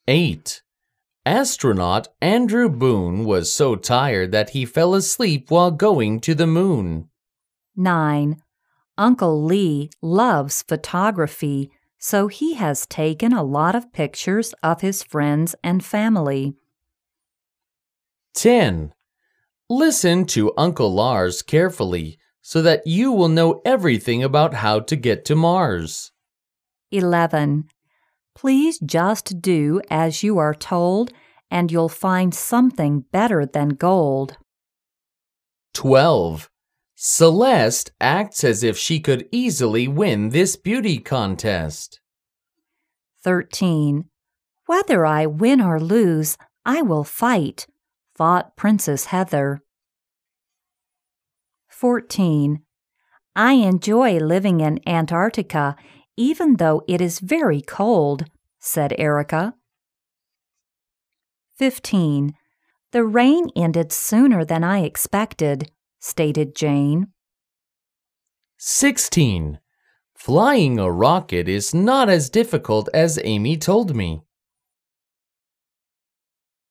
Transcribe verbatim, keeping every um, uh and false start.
eight. Astronaut Andrew Boone was so tired that he fell asleep while going to the moon. nine. Uncle Lee loves photography, so he has taken a lot of pictures of his friends and family. ten. Listen to Uncle Lars carefully so that you will know everything about how to get to Mars. eleven. Please just do as you are told, and you'll find something better than gold. twelve. Celeste acts as if she could easily win this beauty contest. thirteen. Whether I win or lose, I will fight, thought Princess Heather. fourteen. I enjoy living in Antarctica, even though it is very cold, said Erica. fifteen. The rain ended sooner than I expected, stated Jane. sixteen. Flying a rocket is not as difficult as Amy told me.